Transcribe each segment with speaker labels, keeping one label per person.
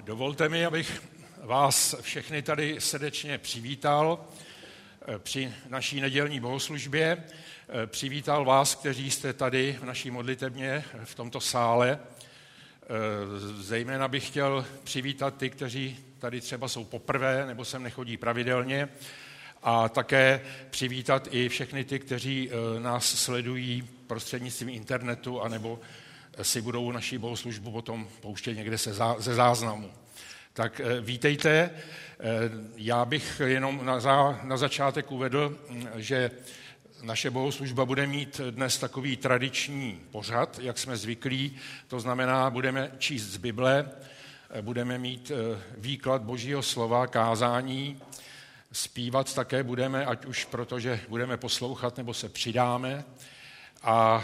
Speaker 1: Dovolte mi, abych vás všechny tady srdečně přivítal při naší nedělní bohoslužbě. Přivítal vás, kteří jste tady v naší modlitebně, v tomto sále. Zejména bych chtěl přivítat ty, kteří tady třeba jsou poprvé nebo sem nechodí pravidelně. A také přivítat i všechny ty, kteří nás sledují prostřednictvím internetu anebo si budou naši bohoslužbu potom pouštět někde ze záznamu. Tak vítejte. Já bych jenom na začátek uvedl, že naše bohoslužba bude mít dnes takový tradiční pořad, jak jsme zvyklí. To znamená, budeme číst z Bible, budeme mít výklad Božího slova, kázání, zpívat také budeme, ať už protože budeme poslouchat, nebo se přidáme. A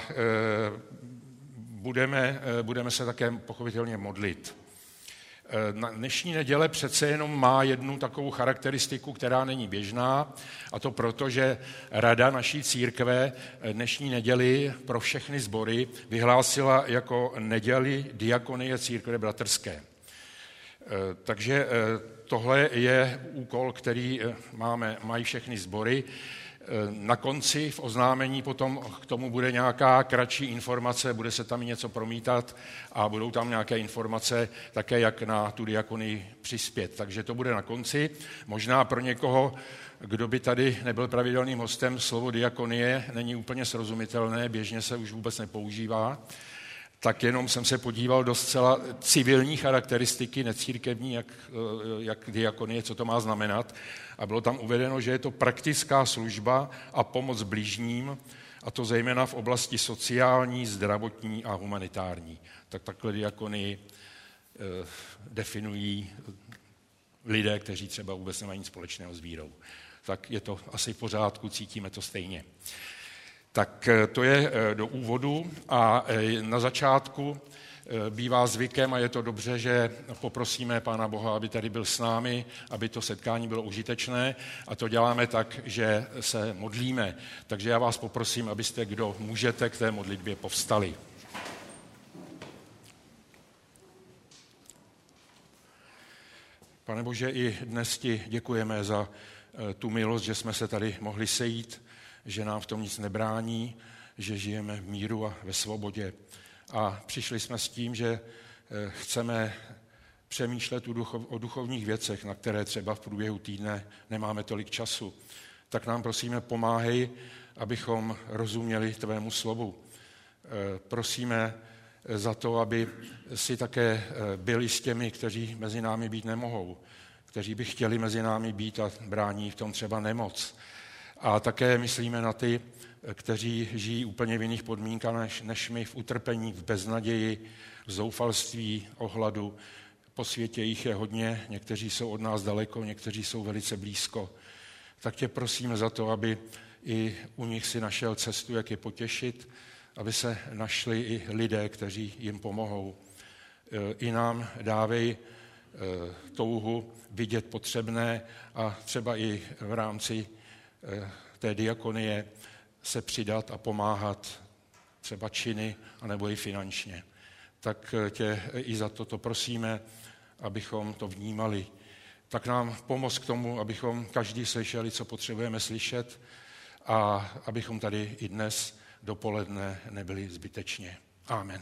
Speaker 1: budeme se také pochopitelně modlit. Dnešní neděle přece jenom má jednu takovou charakteristiku, která není běžná, a to proto, že rada naší církve dnešní neděli pro všechny sbory vyhlásila jako neděli diakonie církve bratrské. Takže tohle je úkol, který mají všechny sbory. Na konci v oznámení potom k tomu bude nějaká kratší informace, bude se tam něco promítat a budou tam nějaké informace také, jak na tu diakonii přispět. Takže to bude na konci. Možná pro někoho, kdo by tady nebyl pravidelným hostem, slovo diakonie není úplně srozumitelné, běžně se už vůbec nepoužívá. Tak jenom jsem se podíval do zcela civilní charakteristiky, necírkevní, jak diakonie, co to má znamenat. A bylo tam uvedeno, že je to praktická služba a pomoc bližním, a to zejména v oblasti sociální, zdravotní a humanitární. Tak takhle diakonii definují lidé, kteří třeba vůbec nemají nic společného s vírou. Tak je to asi v pořádku, cítíme to stejně. Tak to je do úvodu a na začátku bývá zvykem, a je to dobře, že poprosíme Pána Boha, aby tady byl s námi, aby to setkání bylo užitečné, a to děláme tak, že se modlíme. Takže já vás poprosím, abyste, kdo můžete, k té modlitbě povstali. Pane Bože, i dnes ti děkujeme za tu milost, že jsme se tady mohli sejít, že nám v tom nic nebrání, že žijeme v míru a ve svobodě. A přišli jsme s tím, že chceme přemýšlet o duchovních věcech, na které třeba v průběhu týdne nemáme tolik času. Tak nám prosíme pomáhej, abychom rozuměli tvému slovu. Prosíme za to, aby si také byli s těmi, kteří mezi námi být nemohou, kteří by chtěli mezi námi být a brání v tom třeba nemoc. A také myslíme na ty, kteří žijí úplně v jiných podmínkách než my, v utrpení, v beznaději, v zoufalství, ohladu. Po světě jich je hodně, někteří jsou od nás daleko, někteří jsou velice blízko. Tak tě prosíme za to, aby i u nich si našel cestu, jak je potěšit, aby se našli i lidé, kteří jim pomohou. I nám dávej touhu vidět potřebné a třeba i v rámci té diakonie se přidat a pomáhat třeba činy, anebo i finančně. Tak tě i za toto prosíme, abychom to vnímali. Tak nám pomoz k tomu, abychom každý slyšeli, co potřebujeme slyšet, a abychom tady i dnes dopoledne nebyli zbytečně. Amen.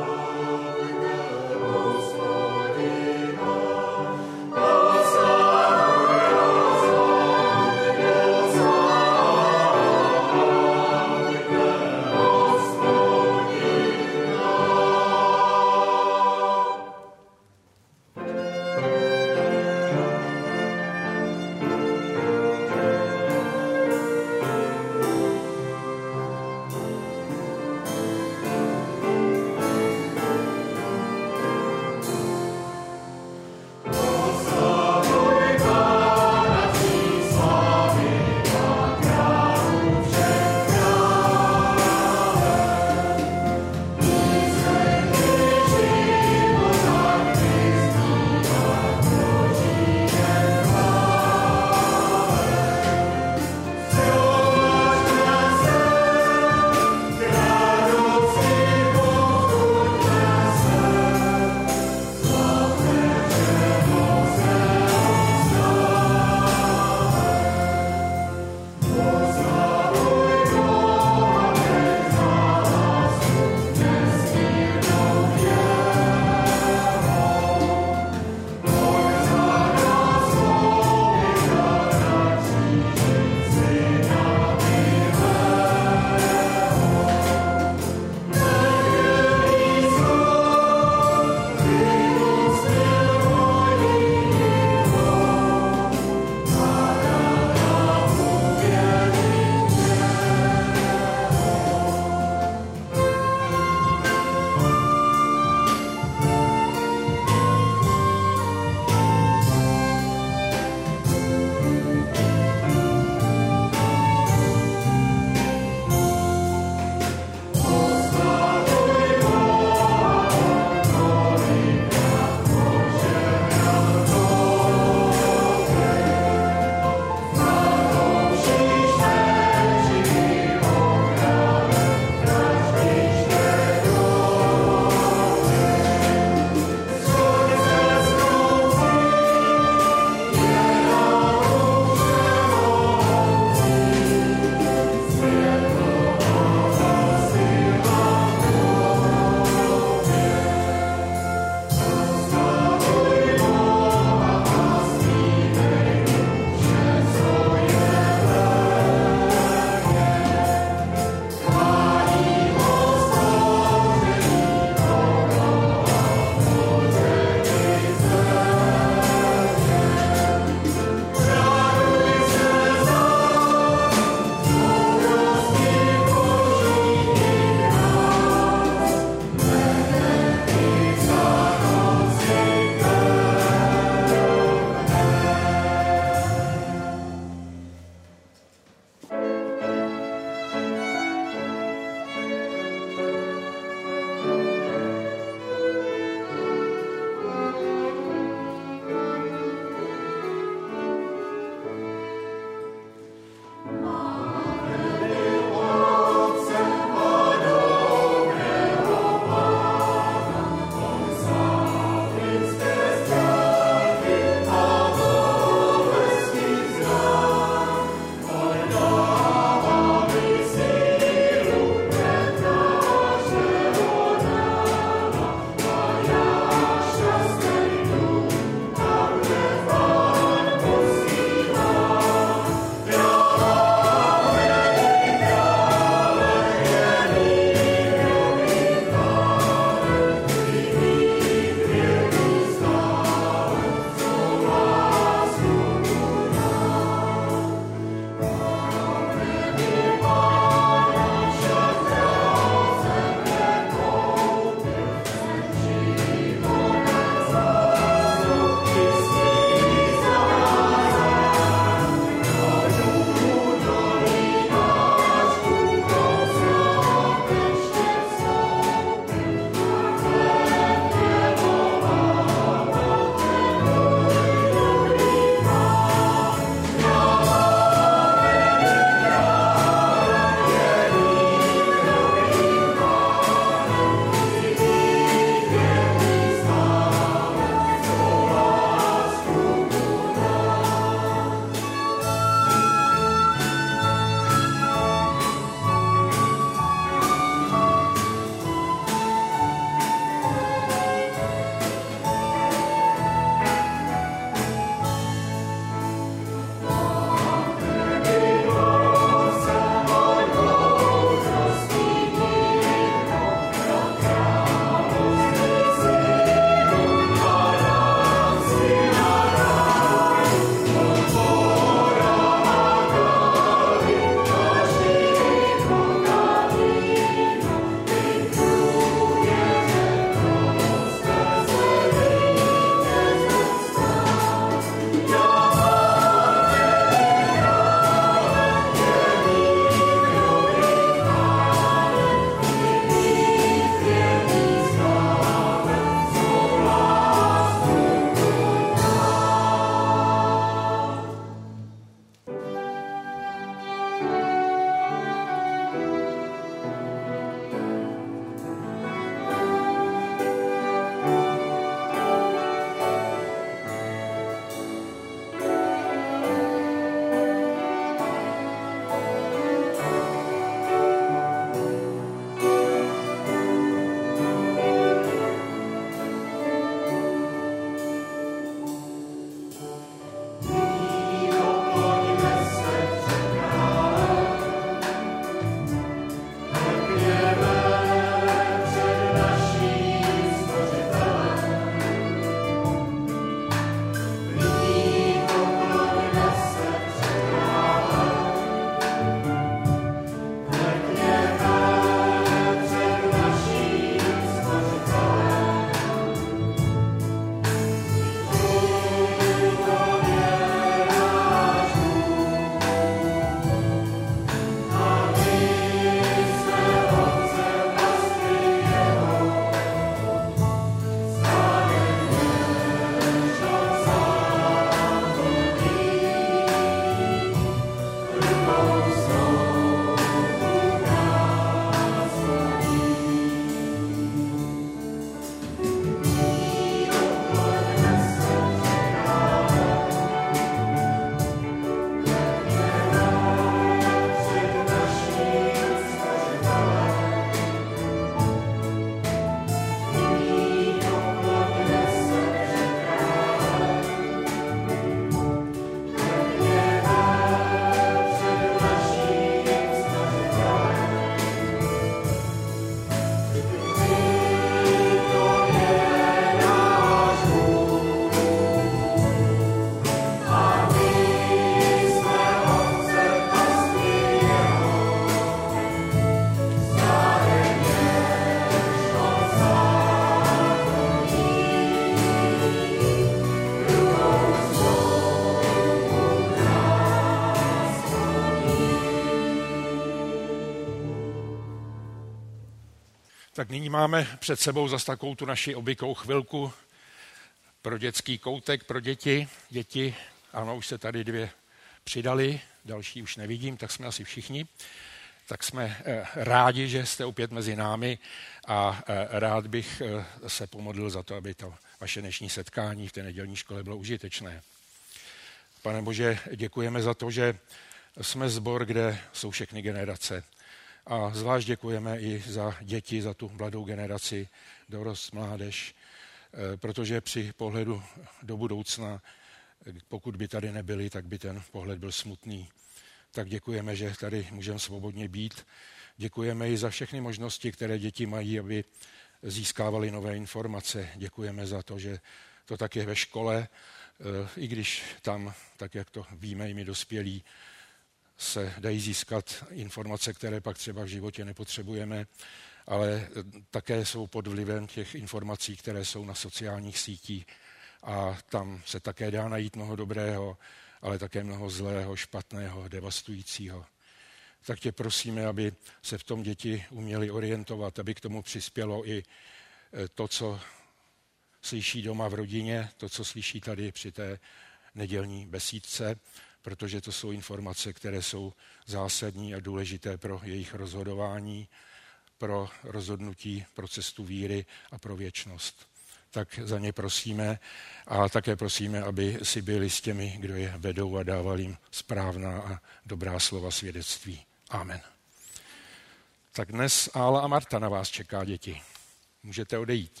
Speaker 1: Tak nyní máme před sebou zase takovou tu naši obvyklou chvilku pro dětský koutek, pro děti. Děti, ano, už se tady 2 přidali, další už nevidím, tak jsme asi všichni. Tak jsme rádi, že jste opět mezi námi a rád bych se pomodlil za to, aby to vaše dnešní setkání v té nedělní škole bylo užitečné. Pane Bože, děkujeme za to, že jsme sbor, kde jsou všechny generace. A zvlášť děkujeme i za děti, za tu mladou generaci, dorost, mládež, protože při pohledu do budoucna, pokud by tady nebyli, tak by ten pohled byl smutný. Tak děkujeme, že tady můžeme svobodně být. Děkujeme i za všechny možnosti, které děti mají, aby získávali nové informace. Děkujeme za to, že to tak je ve škole, i když tam, tak jak to víme i my dospělí, se dají získat informace, které pak třeba v životě nepotřebujeme, ale také jsou pod vlivem těch informací, které jsou na sociálních sítích a tam se také dá najít mnoho dobrého, ale také mnoho zlého, špatného, devastujícího. Tak tě prosíme, aby se v tom děti uměli orientovat, aby k tomu přispělo i to, co slyší doma v rodině, to, co slyší tady při té nedělní besídce, protože to jsou informace, které jsou zásadní a důležité pro jejich rozhodování, pro rozhodnutí, pro cestu víry a pro věčnost. Tak za ně prosíme a také prosíme, aby si byli s těmi, kdo je vedou a dával jim správná a dobrá slova svědectví. Amen. Tak dnes Ála a Marta na vás čeká, děti. Můžete odejít.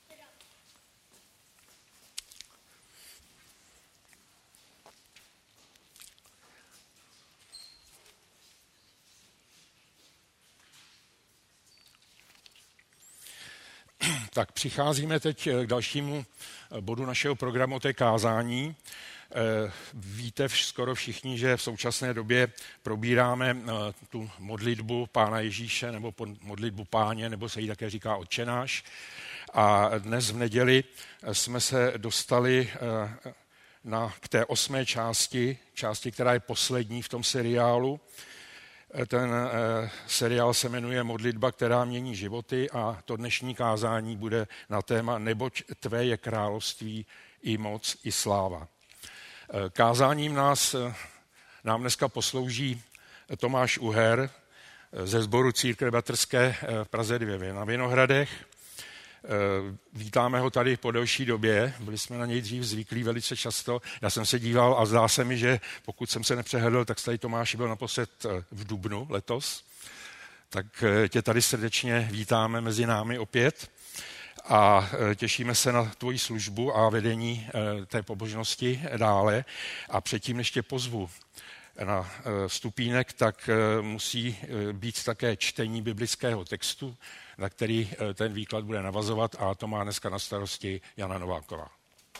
Speaker 1: Tak přicházíme teď k dalšímu bodu našeho programu, to je kázání. Víte skoro všichni, že v současné době probíráme tu modlitbu Pána Ježíše nebo modlitbu Páně, nebo se jí také říká Otčenáš. A dnes v neděli jsme se dostali k té 8. části, která je poslední v tom seriálu. Ten seriál se jmenuje Modlitba, která mění životy a to dnešní kázání bude na téma Neboť tvé je království i moc i sláva. Kázáním nám dneska poslouží Tomáš Uher ze sboru Církve bratrské v Praze 2 na Vinohradech. Vítáme ho tady po delší době, byli jsme na něj dřív zvyklí velice často. Já jsem se díval a zdá se mi, že pokud jsem se nepřehledl, tak tady Tomáši byl naposled v dubnu letos. Tak tě tady srdečně vítáme mezi námi opět a těšíme se na tvoji službu a vedení té pobožnosti dále. A předtím, než tě pozvu na stupínek, tak musí být také čtení biblického textu, na který ten výklad bude navazovat a to má dneska na starosti Jana Nováková.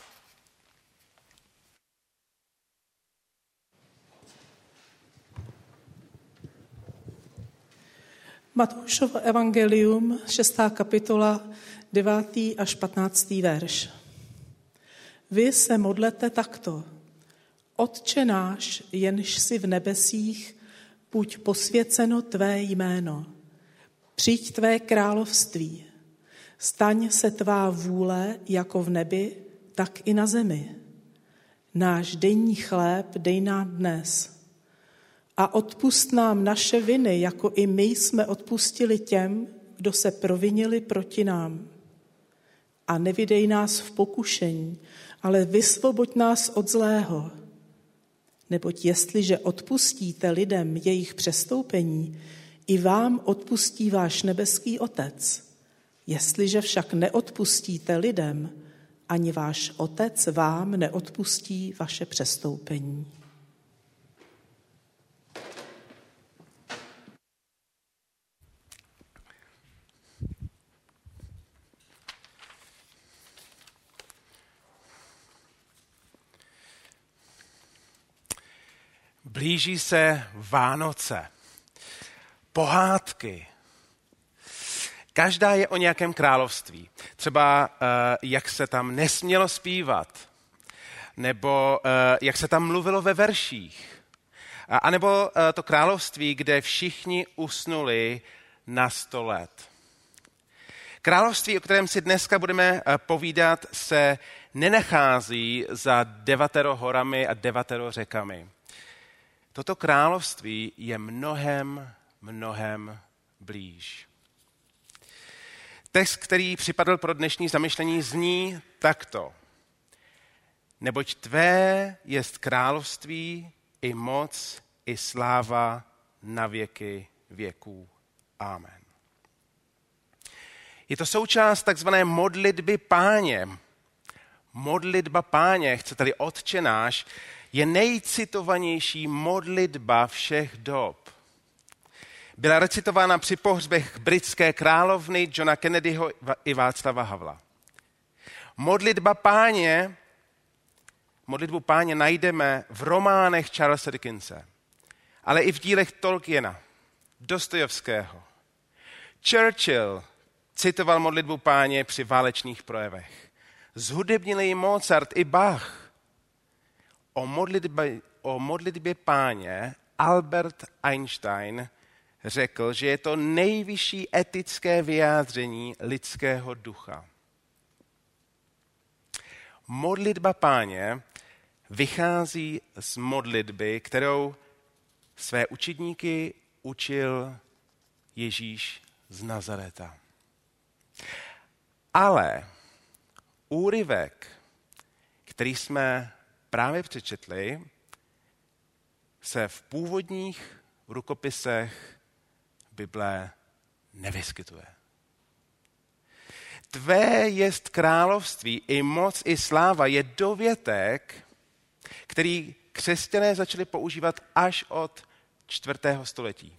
Speaker 2: Matoušovo evangelium, 6. kapitola, 9. až 15. verš. Vy se modlete takto. Otče náš, jenž jsi v nebesích, buď posvěceno tvé jméno. Přijď tvé království. Staň se tvá vůle jako v nebi, tak i na zemi. Náš denní chléb dej nám dnes. A odpusť nám naše viny, jako i my jsme odpustili těm, kdo se provinili proti nám. A nevydej nás v pokušení, ale vysvoboď nás od zlého. Neboť jestliže odpustíte lidem jejich přestoupení, i vám odpustí váš nebeský Otec. Jestliže však neodpustíte lidem, ani váš Otec vám neodpustí vaše přestoupení.
Speaker 3: Blíží se Vánoce, pohádky. Každá je o nějakém království. Třeba jak se tam nesmělo zpívat, nebo jak se tam mluvilo ve verších. A nebo to království, kde všichni usnuli na 100 let. Království, o kterém si dneska budeme povídat, se nenachází za 9 horami a 9 řekami. Toto království je mnohem blíž. Text, který připadl pro dnešní zamyšlení, zní takto. Neboť tvé jest království i moc i sláva na věky věků. Amen. Je to součást takzvané modlitby Páně. Modlitba Páně, chcete-li Otče náš, je nejcitovanější modlitba všech dob. Byla recitována při pohřbech britské královny Johna Kennedyho i Václava Havla. Modlitbu Páně najdeme v románech Charlesa Dickense, ale i v dílech Tolkiena, Dostojevského. Churchill citoval modlitbu Páně při válečných projevech. Zhudebnili ji Mozart i Bach. O modlitbě Páně Albert Einstein řekl, že je to nejvyšší etické vyjádření lidského ducha. Modlitba Páně vychází z modlitby, kterou své učedníky učil Ježíš z Nazareta. Ale úryvek, který jsme právě přečetli, se v původních rukopisech Bible nevyskytuje. Tvé jest království i moc i sláva je dovětek, který křesťané začali používat až od 4. století.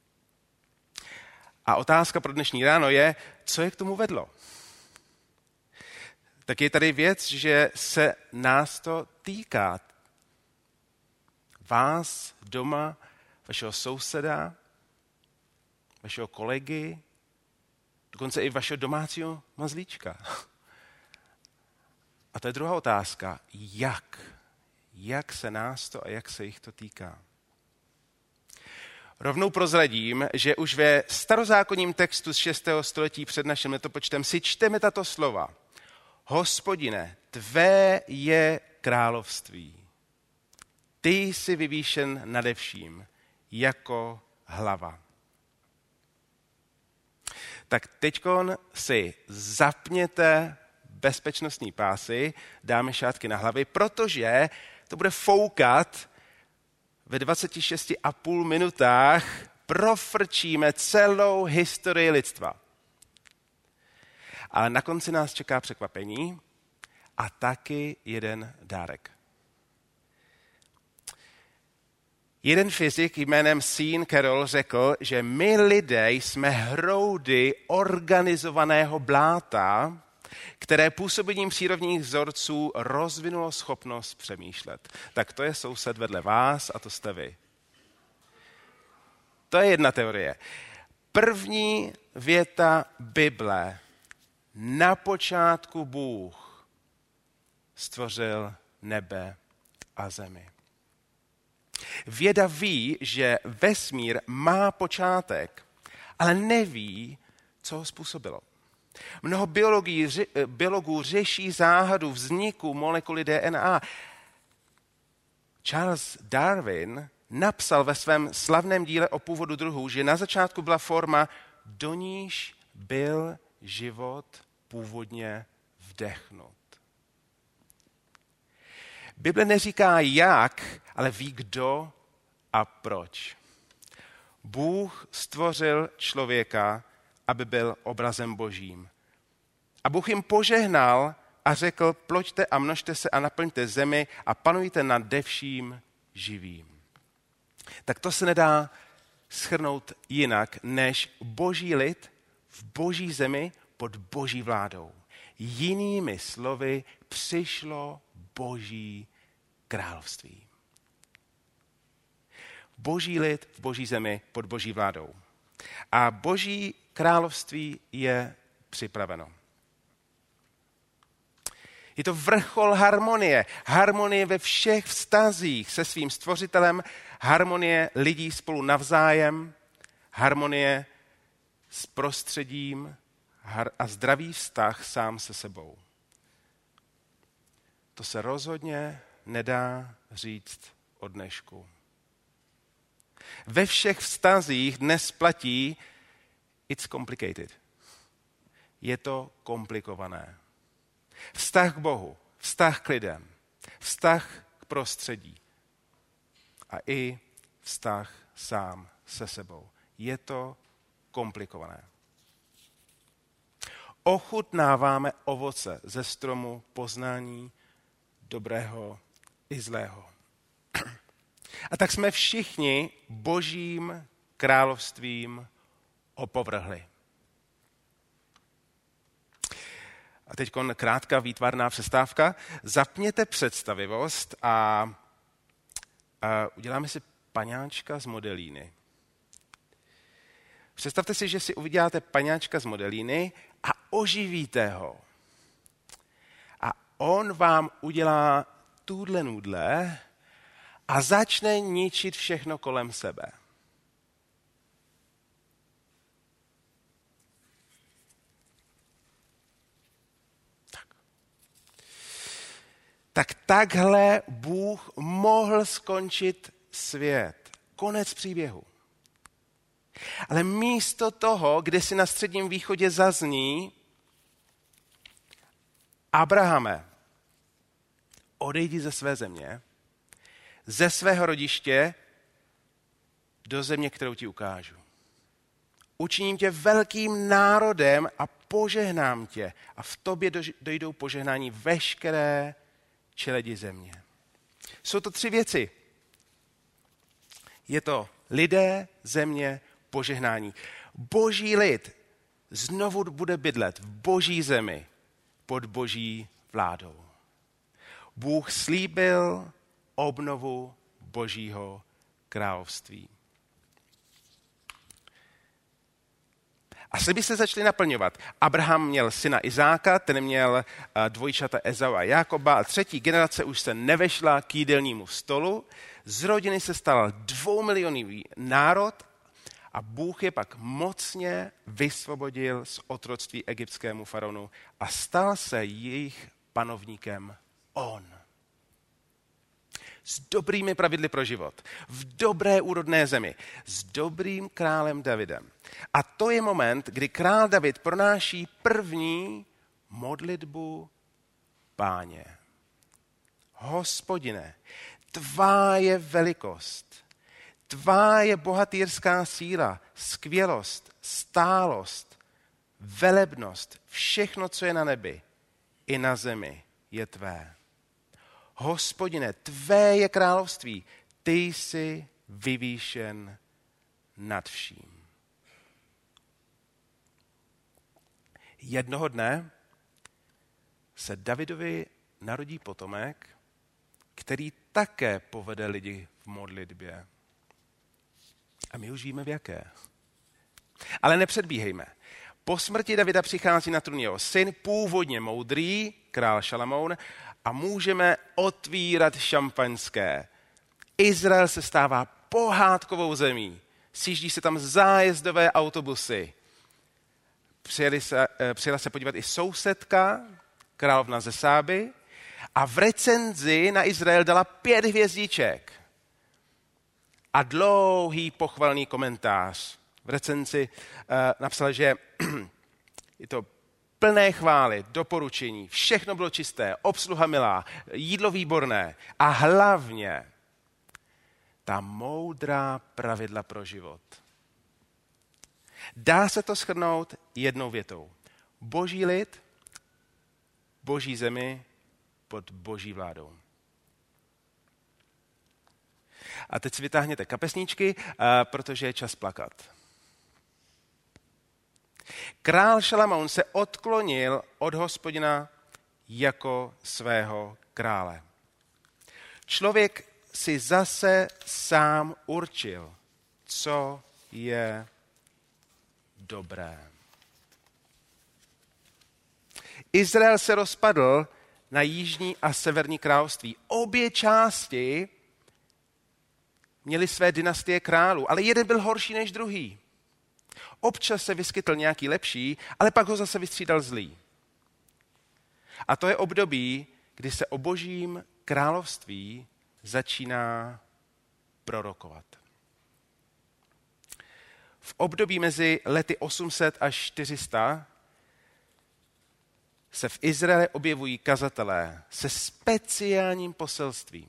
Speaker 3: A otázka pro dnešní ráno je, co je k tomu vedlo. Tak je tady věc, že se nás to týká. Vás doma, vašeho souseda, vašeho kolegy, dokonce i vašeho domácího mazlíčka. A to je druhá otázka. Jak? Jak se nás to a jak se jich to týká? Rovnou prozradím, že už ve starozákonním textu z 6. století před naším letopočtem si čteme tato slova. Hospodine, tvé je království. Ty jsi vyvýšen nade vším, jako hlava. Tak teďkon si zapněte bezpečnostní pásy, dáme šátky na hlavy, protože to bude foukat. Ve 26,5 minutách profrčíme celou historii lidstva. Ale na konci nás čeká překvapení a taky jeden dárek. Jeden fyzik jménem Sean Carroll řekl, že my lidé jsme hroudy organizovaného bláta, které působením přírodních vzorců rozvinulo schopnost přemýšlet. Tak to je soused vedle vás a to jste vy. To je jedna teorie. První věta Bible. Na počátku Bůh stvořil nebe a zemi. Věda ví, že vesmír má počátek, ale neví, co ho způsobilo. Mnoho biologů řeší záhadu vzniku molekuly DNA. Charles Darwin napsal ve svém slavném díle o původu druhů, že na začátku byla forma, do níž byl život původně vdechnut. Bible neříká jak, ale ví kdo a proč. Bůh stvořil člověka, aby byl obrazem Božím. A Bůh jim požehnal a řekl, ploďte a množte se a naplňte zemi a panujte nad vším živým. Tak to se nedá shrnout jinak, než Boží lid v Boží zemi pod Boží vládou. Jinými slovy, přišlo Boží království. Boží lid v Boží zemi pod Boží vládou. A Boží království je připraveno. Je to vrchol harmonie. Harmonie ve všech vztazích se svým stvořitelem, harmonie lidí spolu navzájem, harmonie s prostředím, a zdravý vztah sám se sebou. To se rozhodně nedá říct o dnešku. Ve všech vztazích dnes platí it's complicated. Je to komplikované. Vztah k Bohu, vztah k lidem, vztah k prostředí a i vztah sám se sebou. Je to komplikované. Ochutnáváme ovoce ze stromu poznání dobrého i zlého. A tak jsme všichni Božím královstvím opovrhli. A teď krátká výtvarná přestávka. Zapněte představivost a uděláme si paňáčka z modelíny. Představte si, že si uděláte paňáčka z modelíny a oživíte ho. A on vám udělá tuhle nudle a začne ničit všechno kolem sebe. Tak takhle Bůh mohl skončit svět. Konec příběhu. Ale místo toho, kde si na Středním východě zazní: Abrahame, odejdi ze své země, ze svého rodiště do země, kterou ti ukážu. Učiním tě velkým národem a požehnám tě. A v tobě dojdou požehnání veškeré čeledi země. Jsou to 3 věci. Je to lidé, země, požehnání. Boží lid znovu bude bydlet v Boží zemi pod Boží vládou. Bůh slíbil obnovu Božího království. A sliby se začaly naplňovat. Abraham měl syna Izáka, ten měl dvojčata Ezau a Jákoba a 3. generace už se nevešla k jídelnímu stolu. Z rodiny se stal 2milionový národ a Bůh je pak mocně vysvobodil z otroctví egyptskému faraonu a stal se jejich panovníkem on. S dobrými pravidly pro život, v dobré úrodné zemi, s dobrým králem Davidem. A to je moment, kdy král David pronáší první modlitbu Páně. Hospodine, tvá je velikost, tvá je bohatýrská síla, skvělost, stálost, velebnost, všechno, co je na nebi i na zemi, je tvé. Hospodine, tvé je království, ty jsi vyvýšen nad vším. Jednoho dne se Davidovi narodí potomek, který také povede lidi v modlitbě. A my už víme v jaké. Ale nepředbíhejme. Po smrti Davida přichází na trůn jeho syn, původně moudrý, král Šalamoun, a můžeme otvírat šampaňské. Izrael se stává pohádkovou zemí. Sjíždí se tam zájezdové autobusy. Přijela se podívat i sousedka, královna ze Sáby, a v recenzi na Izrael dala 5 hvězdiček. A dlouhý pochvalný komentář. V recenzi napsal, že je to plné chvály, doporučení, všechno bylo čisté, obsluha milá, jídlo výborné a hlavně ta moudrá pravidla pro život. Dá se to shrnout jednou větou. Boží lid, Boží zemi pod Boží vládou. A teď si vytáhněte kapesníčky, protože je čas plakat. Král Šalamoun se odklonil od Hospodina jako svého krále. Člověk si zase sám určil, co je dobré. Izrael se rozpadl na jižní a severní království. Obě části měly své dynastie králů, ale jeden byl horší než druhý. Občas se vyskytl nějaký lepší, ale pak ho zase vystřídal zlý. A to je období, kdy se o Božím království začíná prorokovat. V období mezi lety 800 až 400 se v Izraeli objevují kazatelé se speciálním poselstvím.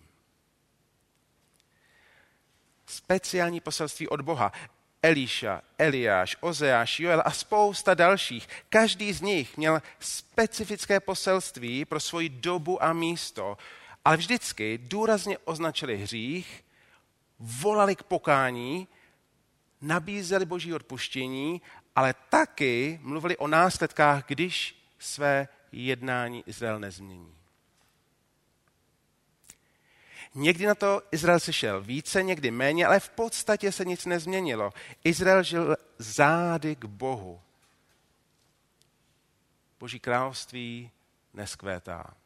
Speaker 3: Speciální poselství od Boha. Eliša, Eliáš, Ozeáš, Joel a spousta dalších. Každý z nich měl specifické poselství pro svoji dobu a místo, ale vždycky důrazně označili hřích, volali k pokání, nabízeli Boží odpuštění, ale taky mluvili o následkách, když své jednání Izrael nezmění. Někdy na to Izrael slyšel více, někdy méně, ale v podstatě se nic nezměnilo. Izrael žil zády k Bohu. Boží království neskvétá.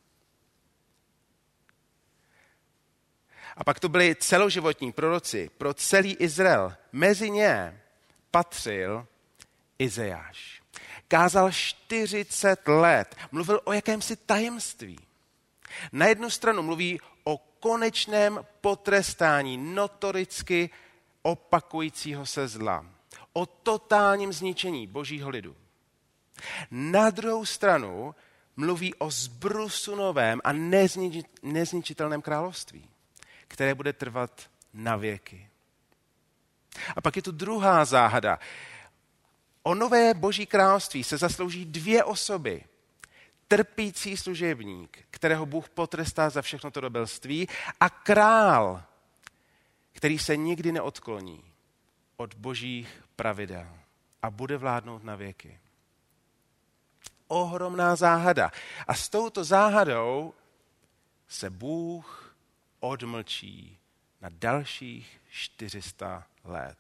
Speaker 3: A pak to byli celoživotní proroci pro celý Izrael. Mezi ně patřil Izajáš. Kázal 40 let, mluvil o jakémsi tajemství. Na jednu stranu mluví o konečném potrestání notoricky opakujícího se zla. O totálním zničení Božího lidu. Na druhou stranu mluví o zbrusu novém a nezničitelném království, které bude trvat na věky. A pak je tu druhá záhada. O nové Boží království se zaslouží dvě osoby. Trpící služebník, kterého Bůh potrestá za všechno to dobelství, a král, který se nikdy neodkloní od Božích pravidel a bude vládnout na věky. Ohromná záhada. A s touto záhadou se Bůh odmlčí na dalších 400 let.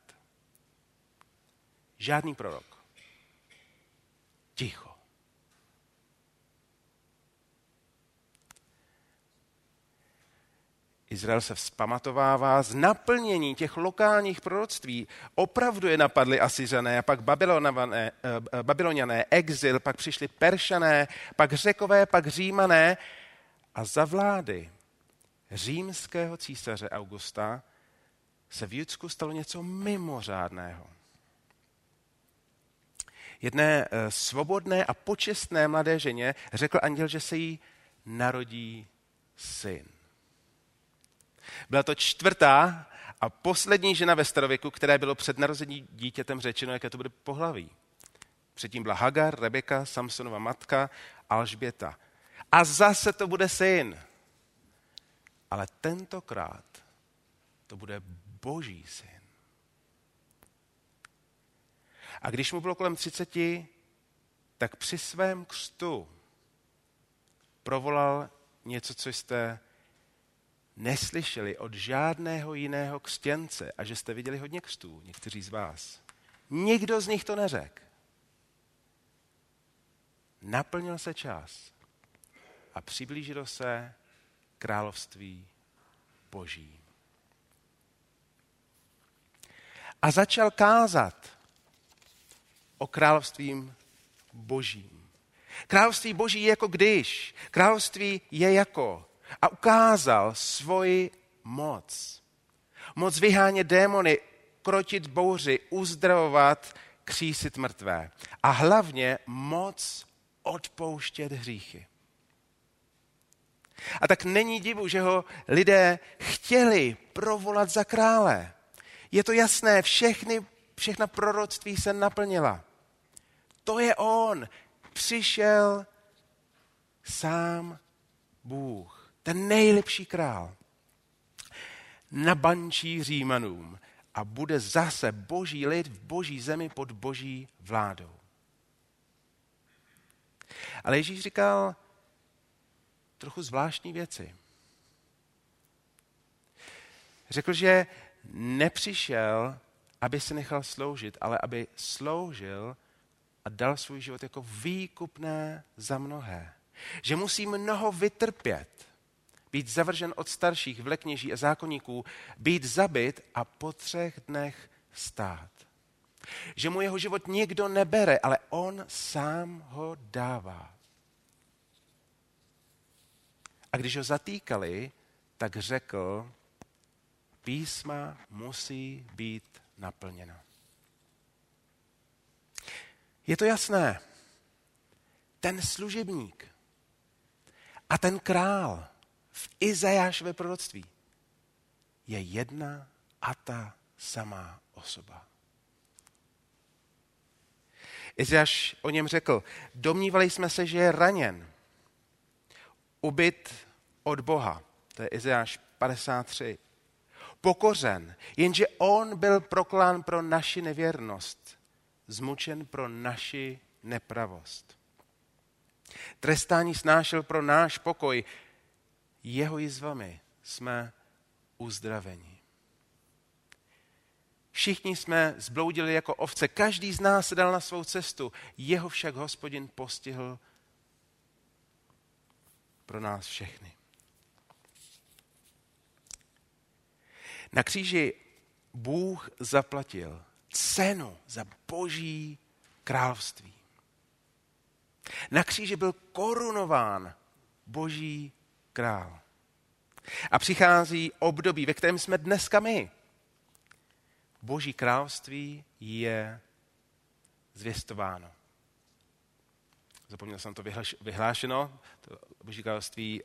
Speaker 3: Žádný prorok. Ticho. Izrael se vzpamatovává z naplnění těch lokálních proroctví. Opravdu je napadli Asyřané, a pak Babyloniané, exil, pak přišli Peršané, pak Řekové, pak Římané a za vlády římského císaře Augusta se v Judsku stalo něco mimořádného. Jedné svobodné a počestné mladé ženě řekl anděl, že se jí narodí syn. Byla to 4. a poslední žena ve starověku, které bylo před narozením dítětem řečeno, jaké to bude pohlaví. Předtím byla Hagar, Rebeka, Samsonova matka, Alžběta. A zase to bude syn. Ale tentokrát to bude Boží syn. A když mu bylo kolem 30, tak při svém křtu provolal něco, co jste neslyšeli od žádného jiného křtěnce, a že jste viděli hodně křtů, někteří z vás. Nikdo z nich to neřekl. Naplnil se čas a přiblížilo se království Boží. A začal kázat o království Božím. Království Boží je jako když. Království je jako. A ukázal svoji moc. Moc vyhánět démony, krotit bouři, uzdravovat, křísit mrtvé. A hlavně moc odpouštět hříchy. A tak není divu, že ho lidé chtěli provolat za krále. Je to jasné, všechna proroctví se naplnila. To je on. Přišel sám Bůh, ten nejlepší král. Nabančí Římanům a bude zase Boží lid v Boží zemi pod Boží vládou. Ale Ježíš říkal trochu zvláštní věci. Řekl, že nepřišel, aby se nechal sloužit, ale aby sloužil a dal svůj život jako výkupné za mnohé. Že musí mnoho vytrpět, být zavržen od starších, vlekněží a zákonníků, být zabit a po 3 dnech stát. Že mu jeho život nikdo nebere, ale on sám ho dává. A když ho zatýkali, tak řekl, písma musí být naplněna. Je to jasné. Ten služebník a ten král v Izajášově proroctví je jedna a ta samá osoba. Izajáš o něm řekl, domnívali jsme se, že je raněn, ubyt od Boha. To je Izajáš 53. Pokořen, jenže on byl proklán pro naši nevěrnost, zmučen pro naši nepravost. Trestání snášel pro náš pokoj, jeho jizvami jsme uzdraveni. Všichni jsme zbloudili jako ovce, každý z nás se dal na svou cestu, jeho však Hospodin postihl pro nás všechny. Na kříži Bůh zaplatil cenu za Boží království. Na kříži byl korunován Boží král. A přichází období, ve kterém jsme dneska my. Boží království je zvěstováno. Zapomněl jsem to vyhlášeno. To Boží království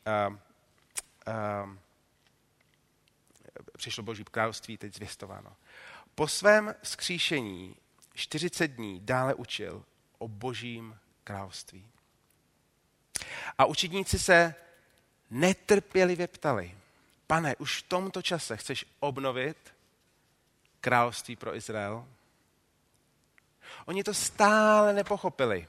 Speaker 3: přišlo Boží království, teď zvěstováno. Po svém vzkříšení 40 dní dále učil o Božím království. A učedníci se netrpělivě ptali, Pane, už v tomto čase chceš obnovit království pro Izrael? Oni to stále nepochopili.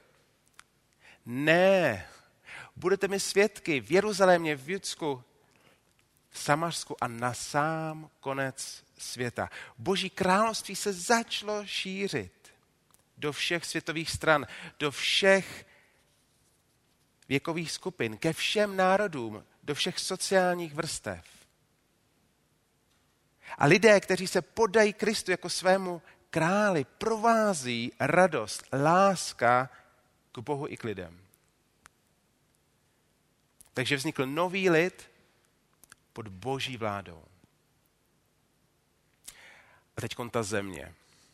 Speaker 3: Ne, budete mi svědky v Jeruzalémě, v Judsku, v Samařsku a na sám konec světa. Boží království se začalo šířit do všech světových stran, do všech věkových skupin, ke všem národům, do všech sociálních vrstev. A lidé, kteří se podají Kristu jako svému králi, provází radost, láska k Bohu i k lidem. Takže vznikl nový lid pod Boží vládou. A teď ta země.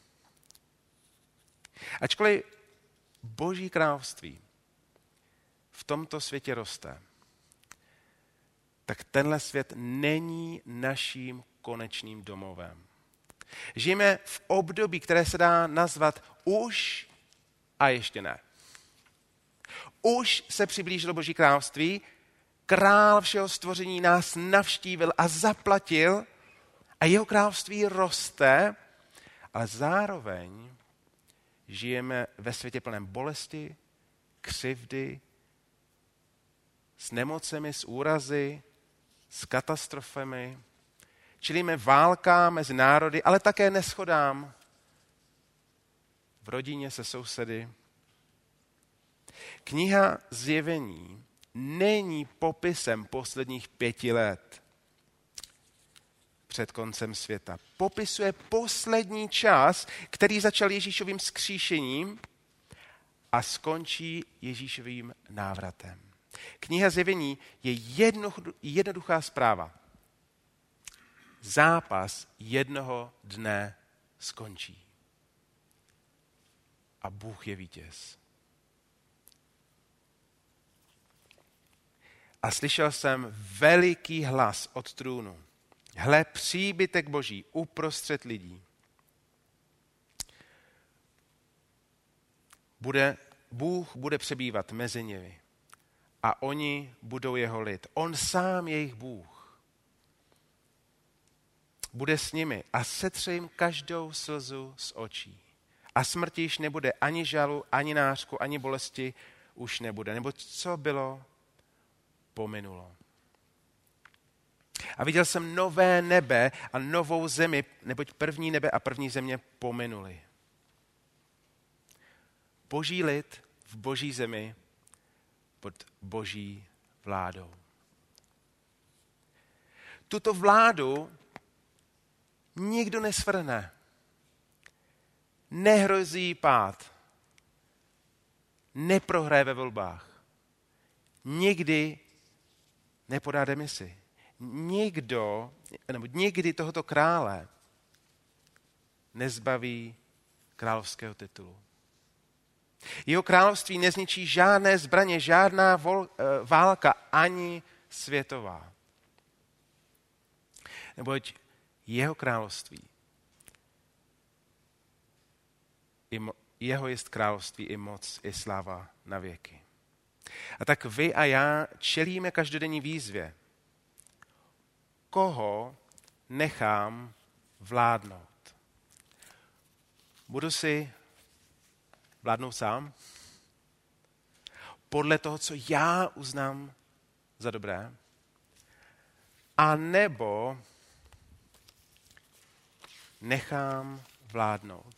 Speaker 3: Ačkoliv Boží království v tomto světě roste, tak tenhle svět není naším konečným domovem. Žijeme v období, které se dá nazvat už a ještě ne. Už se přiblížilo Boží království, král všeho stvoření nás navštívil a zaplatil a jeho království roste, ale zároveň žijeme ve světě plném bolesti, křivdy, s nemocemi, s úrazy, s katastrofami. Čelíme válkám mezi národy, ale také neshodám v rodině se sousedy. Kniha Zjevení není popisem posledních 5 let před koncem světa. Popisuje poslední čas, který začal Ježíšovým vzkříšením a skončí Ježíšovým návratem. Kniha Zjevení je jednoduchá zpráva. Zápas jednoho dne skončí. A Bůh je vítěz. A slyšel jsem veliký hlas od trůnu. Hle, příbytek Boží uprostřed lidí. Bůh bude přebývat mezi nimi a oni budou jeho lid. On sám je jejich Bůh. Bude s nimi a setře jim každou slzu z očí. A smrti již nebude ani žalu, ani nářku, ani bolesti už nebude. Nebo co bylo, pominulo. A viděl jsem nové nebe a novou zemi, neboť první nebe a první země pominuly. Boží lid v Boží zemi pod Boží vládou. Tuto vládu nikdo nesvrhne. nehrozí pád, neprohraje ve volbách, nikdy nepodá demisi. Nikdy tohoto krále nezbaví královského titulu. Jeho království nezničí žádné zbraně, žádná válka, ani světová. Neboť jeho království, jeho jest království i moc, i sláva na věky. A tak vy a já čelíme každodenní výzvě. Koho nechám vládnout? Budu si vládnout sám? Podle toho, co já uznám za dobré? A nebo nechám vládnout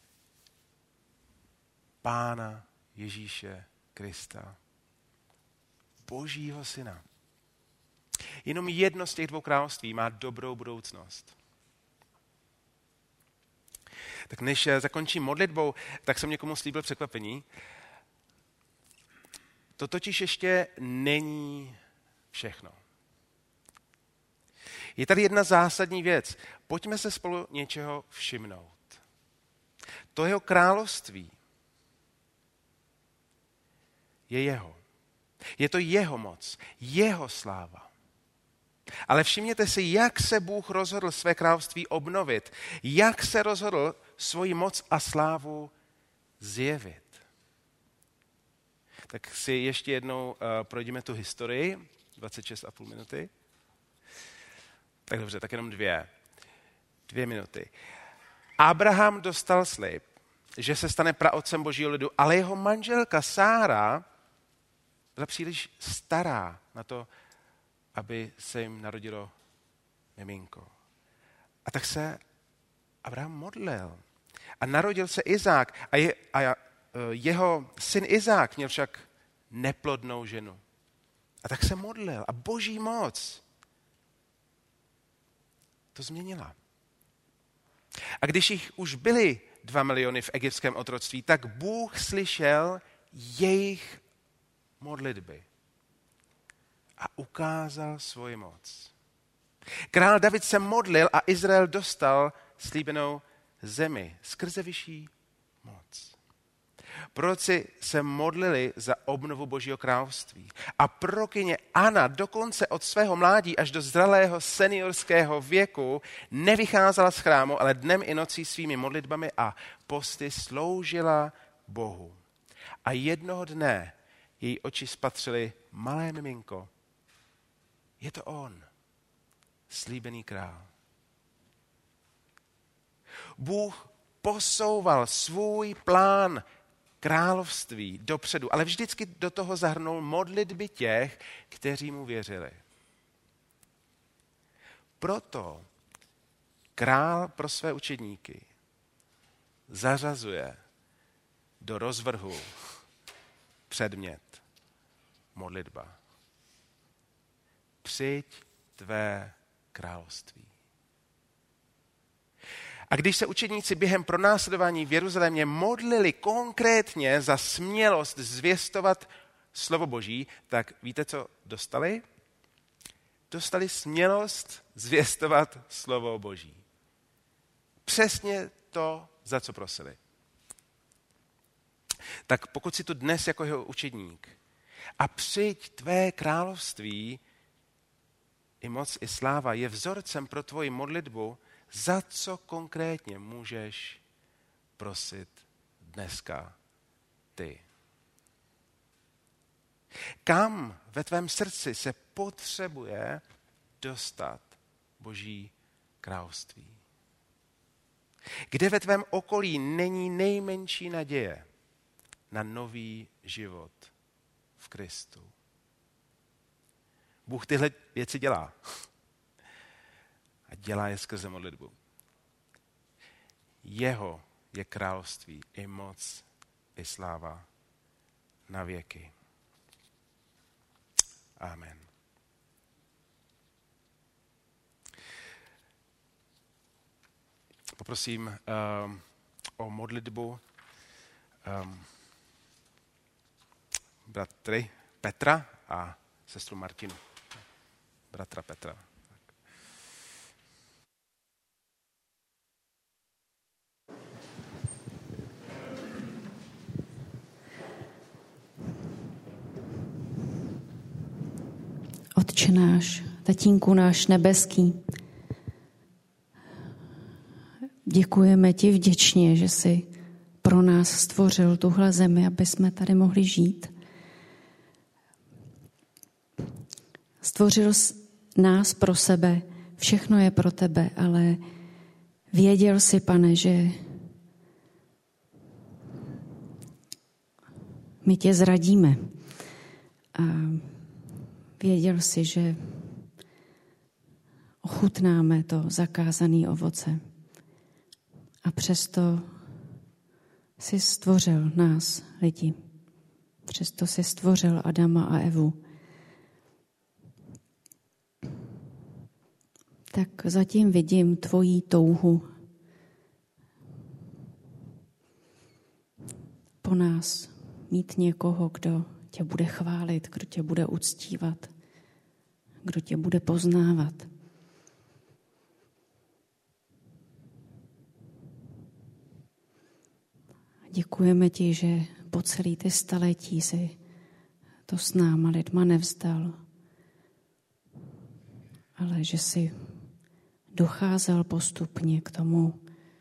Speaker 3: Pána Ježíše Krista, Božího syna. Jenom jedno z těch dvou království má dobrou budoucnost. Tak než zakončím modlitbou, tak jsem někomu slíbil překvapení. To totiž ještě není všechno. Je tady jedna zásadní věc. Pojďme se spolu něčeho všimnout. To jeho království je jeho. Je to jeho moc, jeho sláva. Ale všimněte si, jak se Bůh rozhodl své království obnovit, jak se rozhodl svoji moc a slávu zjevit. Tak si ještě jednou projdeme tu historii, 26,5 minuty. Tak dobře, tak jenom 2 minuty. Abraham dostal slib, že se stane praotcem Božího lidu, ale jeho manželka Sára byla příliš stará na to, aby se jim narodilo miminko. A tak se Abraham modlil. A narodil se Izák. A jeho syn Izák měl však neplodnou ženu. A tak se modlil. A Boží moc to změnila. A když jich už byly 2 miliony v egyptském otroctví, tak Bůh slyšel jejich modlitby a ukázal svoji moc. Král David se modlil a Izrael dostal slíbenou zemi skrze vyšší moc. Proroci se modlili za obnovu Božího království. A prorokyně Anna dokonce od svého mládí až do zralého seniorského věku nevycházela z chrámu, ale dnem i nocí svými modlitbami a posty sloužila Bohu. A jednoho dne její oči spatřily malé miminko. Je to on, slíbený král. Bůh posouval svůj plán království dopředu, ale vždycky do toho zahrnul modlitby těch, kteří mu věřili. Proto král pro své učedníky zařazuje do rozvrhu předmět modlitba. Přijď tvé království. A když se učedníci během pronásledování v Jeruzalémě modlili konkrétně za smělost zvěstovat slovo Boží, tak víte, co dostali? Dostali smělost zvěstovat slovo Boží. Přesně to, za co prosili. Tak pokud si tu dnes jako jeho učedník a přijď tvé království, i moc, i sláva je vzorcem pro tvoji modlitbu, za co konkrétně můžeš prosit dneska ty. Kam ve tvém srdci se potřebuje dostat Boží království? Kde ve tvém okolí není nejmenší naděje na nový život v Kristu? Bůh tyhle věci dělá. A dělá je skrze modlitbu. Jeho je království i moc, i sláva na věky. Amen. Poprosím o modlitbu bratry Petra a sestru Martinu. Bratra Petra.
Speaker 4: Otče náš, Tatínku náš nebeský, děkujeme ti vděčně, že jsi pro nás stvořil tuhle zemi, aby jsme tady mohli žít. Stvořil nás pro sebe, všechno je pro tebe, ale věděl jsi, Pane, že my tě zradíme. A věděl jsi, že ochutnáme to zakázané ovoce. A přesto jsi stvořil nás, lidi. Přesto jsi stvořil Adama a Evu. Tak zatím vidím tvoji touhu po nás mít někoho, kdo tě bude chválit, kdo tě bude uctívat, kdo tě bude poznávat. Děkujeme ti, že po celý ty staletí si to s náma lidma nevzdal, ale že si docházel postupně k tomu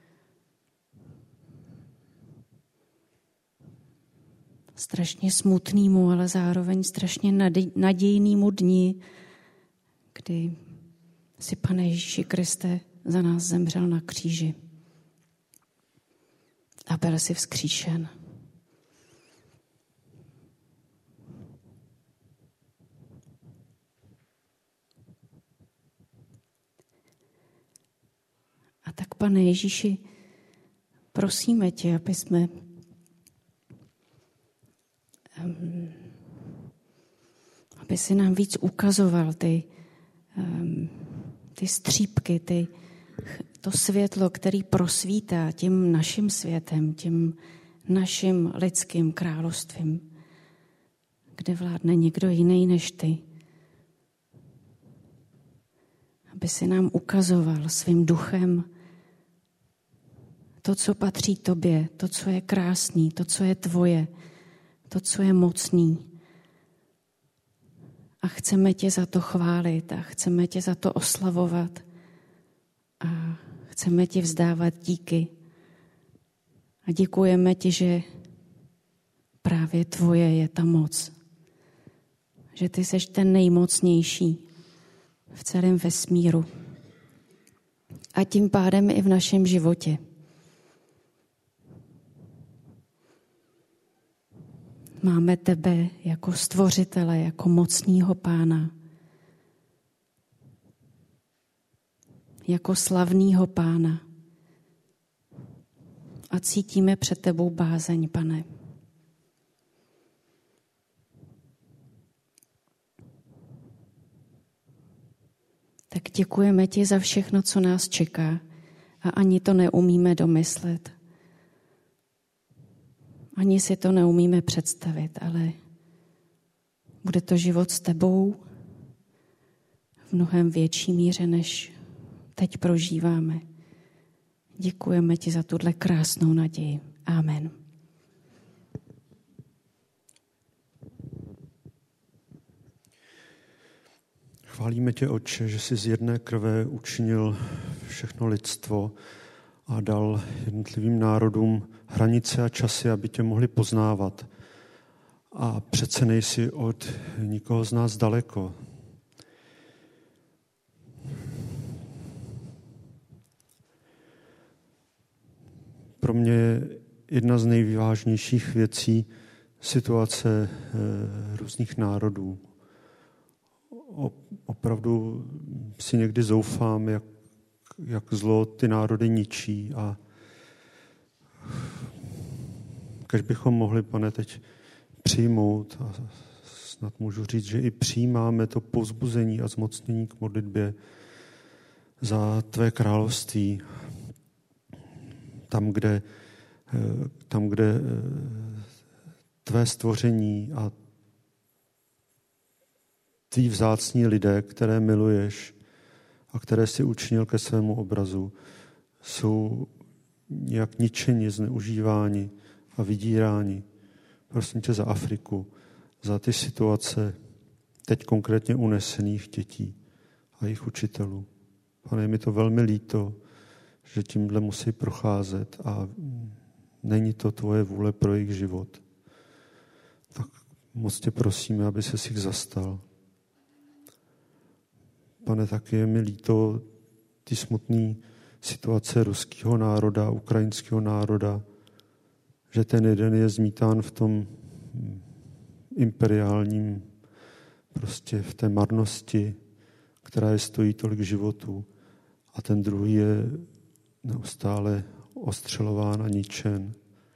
Speaker 4: strašně smutnému, ale zároveň strašně nadějnému dni, kdy si, Pane Ježíši Kriste, za nás zemřel na kříži a byl si vzkříšen. A tak, Pane Ježíši, prosíme tě, aby jsme aby si nám víc ukazoval ty střípky, to světlo, který prosvítá tím naším světem, tím naším lidským královstvím, kde vládne někdo jiný než ty. Aby si nám ukazoval svým duchem to, co patří tobě, to, co je krásný, to, co je tvoje, to, co je mocný. A chceme tě za to chválit a chceme tě za to oslavovat a chceme ti vzdávat díky. A děkujeme ti, že právě tvoje je ta moc. Že ty seš ten nejmocnější v celém vesmíru. A tím pádem i v našem životě. Máme tebe jako stvořitele, jako mocného Pána. Jako slavného Pána. A cítíme před tebou bázeň, Pane. Tak děkujeme ti za všechno, co nás čeká. A ani to neumíme domyslet. Ani si to neumíme představit, ale bude to život s tebou v mnohem větší míře, než teď prožíváme. Děkujeme ti za tuhle krásnou naději. Amen.
Speaker 5: Chválíme tě, Otče, že jsi z jedné krve učinil všechno lidstvo a dal jednotlivým národům hranice a časy, aby tě mohli poznávat. A přece nejsi od nikoho z nás daleko. Pro mě je jedna z nejvážnějších věcí situace různých národů. Opravdu si někdy zoufám, jak zlo ty národy ničí a když bychom mohli, Pane, teď přijmout a snad můžu říct, že i přijímáme to povzbuzení a zmocnění k modlitbě za tvé království. Tam, kde tam, kde tvé stvoření a tví vzácní lidé, které miluješ a které si učinil ke svému obrazu, jsou nějak ničeni, zneužíváni a vydíráni. Prosím tě za Afriku, za ty situace teď konkrétně unesených dětí a jejich učitelů. Pane, je mi to velmi líto, že tímhle musí procházet a není to tvoje vůle pro jejich život. Tak moc tě prosíme, aby se jich zastal. Pane, taky je mi líto ty smutné situace ruského národa, ukrajinského národa, že ten jeden je zmítán v tom imperiálním, prostě v té marnosti, která je stojí tolik životů, a ten druhý je neustále ostřelován a ničen.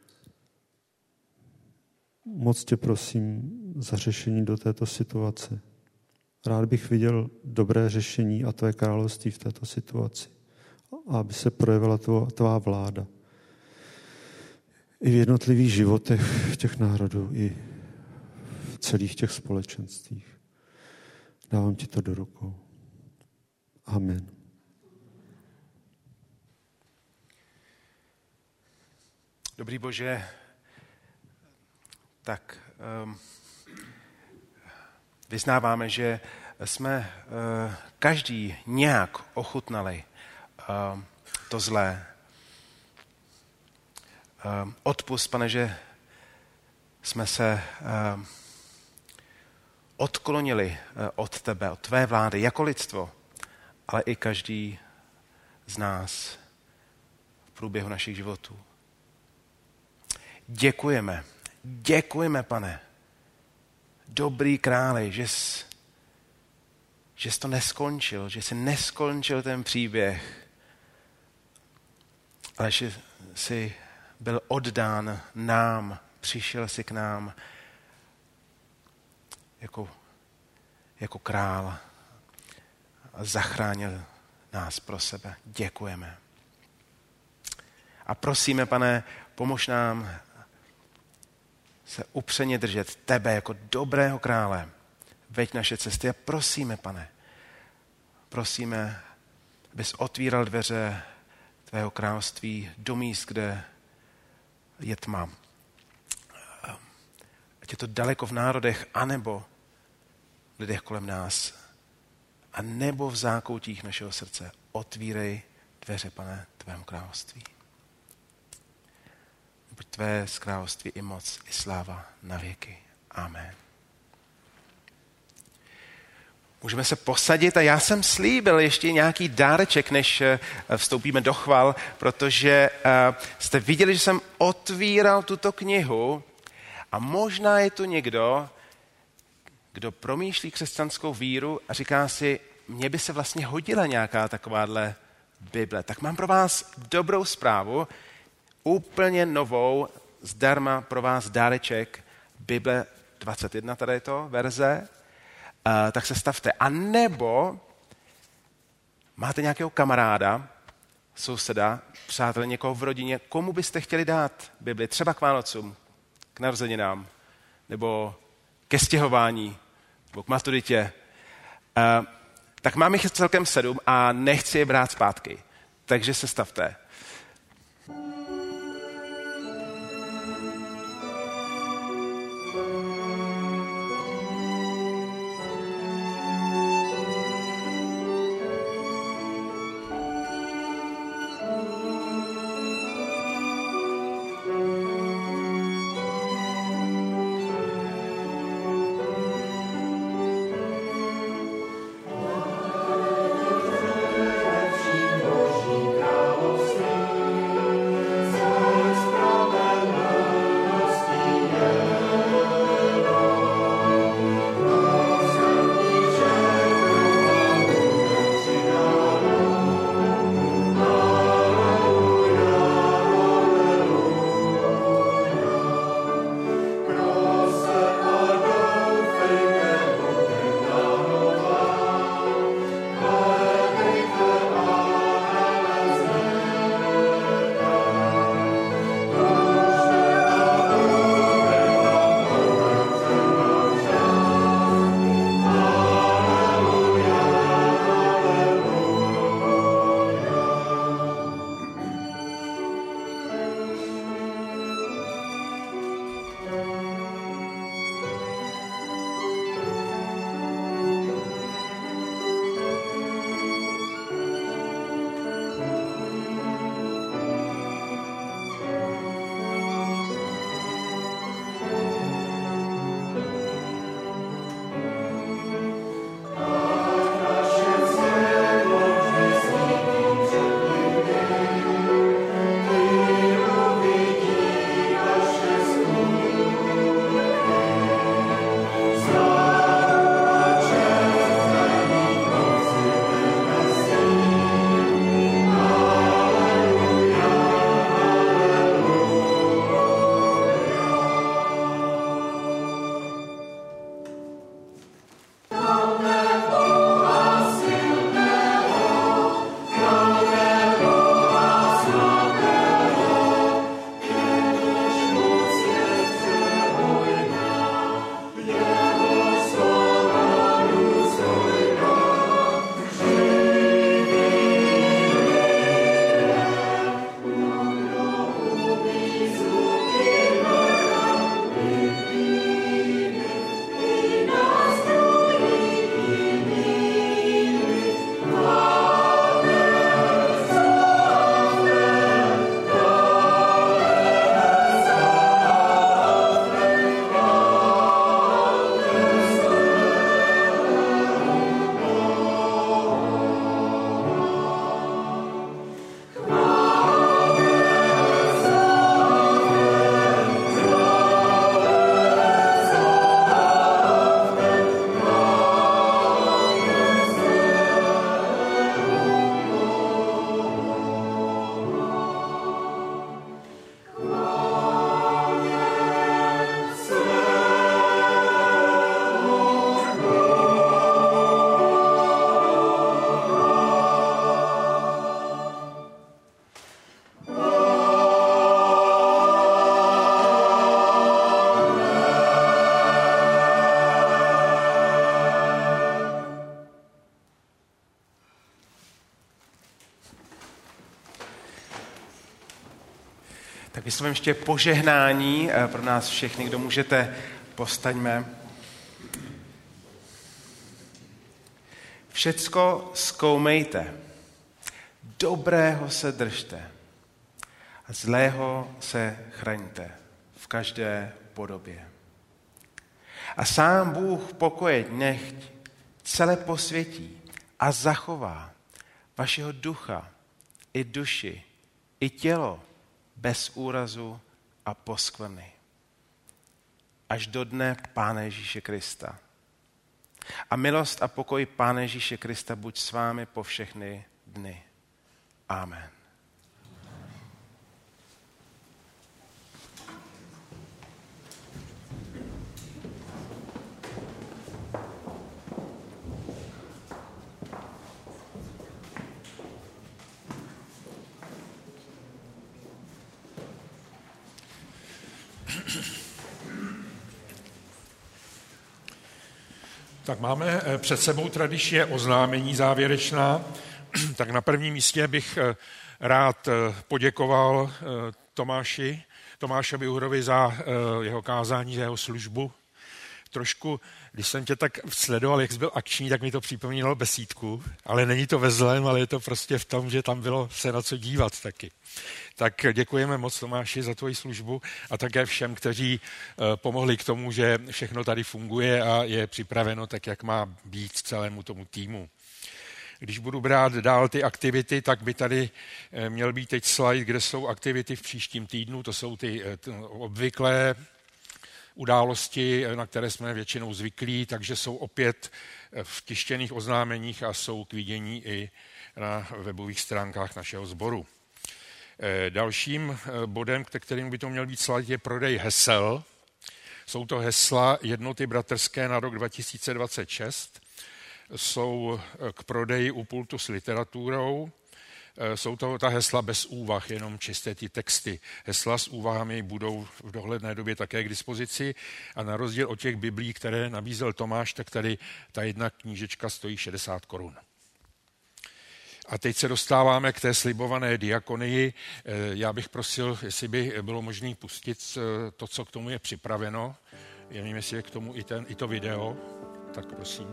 Speaker 5: Moc tě prosím za řešení do této situace. Rád bych viděl dobré řešení a tvé království v této situaci. A aby se projevila tvá vláda. I v jednotlivých životech těch národů, i v celých těch společenstvích. Dávám ti to do rukou. Amen.
Speaker 3: Dobrý Bože, tak vyznáváme, že jsme každý nějak ochutnali to zlé. Odpusť, Pane, že jsme se odklonili od tebe, od tvé vlády, jako lidstvo, ale i každý z nás v průběhu našich životů. Děkujeme, Pane, dobrý králi, že jsi to neskončil, že jsi neskončil ten příběh, ale že jsi byl oddán nám, přišel jsi k nám jako král a zachránil nás pro sebe. Děkujeme. A prosíme, Pane, pomož nám se upřeně držet tebe jako dobrého krále. Veď naše cesty a prosíme, Pane, prosíme, abys otvíral dveře tvého království do míst, kde je tma. Ať je to daleko v národech, anebo v lidech kolem nás, a nebo v zákoutích našeho srdce. Otvírej dveře, Pane, tvému království. Buď tvé království i moc, i sláva na věky. Amen. Můžeme se posadit a já jsem slíbil ještě nějaký dáreček, než vstoupíme do chval, protože jste viděli, že jsem otvíral tuto knihu a možná je tu někdo, kdo promýšlí křesťanskou víru a říká si, mně by se vlastně hodila nějaká takováhle Bible. Tak mám pro vás dobrou zprávu, úplně novou, zdarma pro vás dáreček, Bible 21, tady je to verze, tak se stavte. A nebo máte nějakého kamaráda, souseda, přátelé, někoho v rodině, komu byste chtěli dát Bibli, třeba k Vánocům, k narozeninám, nebo ke stěhování, nebo k maturitě. Tak mám jich celkem 7 a nechci je brát zpátky. Takže se stavte. vyslovím ještě požehnání pro nás všechny, kdo můžete, povstaňme. Všecko zkoumejte, dobrého se držte a zlého se chraňte v každé podobě. A sám Bůh pokoje nechť celé posvětí a zachová vašeho ducha i duši, i tělo bez úrazu a poskvrny. Až do dne Pána Ježíše Krista. A milost a pokoj Pána Ježíše Krista buď s vámi po všechny dny. Amen.
Speaker 1: Tak máme před sebou tradičně oznámení závěrečná. Tak na prvním místě bych rád poděkoval Tomášovi Uhrovi za jeho kázání, za jeho službu. Trošku, když jsem tě tak sledoval, jak jsi byl akční, tak mi to připomínalo besídku, ale není to ve zlém, ale je to prostě v tom, že tam bylo se na co dívat taky. Tak děkujeme moc, Tomáši, za tvoji službu a také všem, kteří pomohli k tomu, že všechno tady funguje a je připraveno tak, jak má být celému tomu týmu. Když budu brát dál ty aktivity, tak by tady měl být teď slide, kde jsou aktivity v příštím týdnu. To jsou ty obvyklé události, na které jsme většinou zvyklí, takže jsou opět v tištěných oznámeních a jsou k vidění i na webových stránkách našeho sboru. Dalším bodem, kterým by to měl být slide, je prodej hesel. Jsou to hesla Jednoty bratrské na rok 2026. Jsou k prodeji u pultu s literaturou. Jsou to ta hesla bez úvah, jenom čisté ty texty. Hesla s úvahami budou v dohledné době také k dispozici a na rozdíl od těch biblí, které nabízel Tomáš, tak tady ta jedna knížečka stojí 60 korun. A teď se dostáváme k té slibované diakonii. Já bych prosil, jestli by bylo možné pustit to, co k tomu je připraveno. Já nevím, jestli je k tomu i to video. Tak prosím.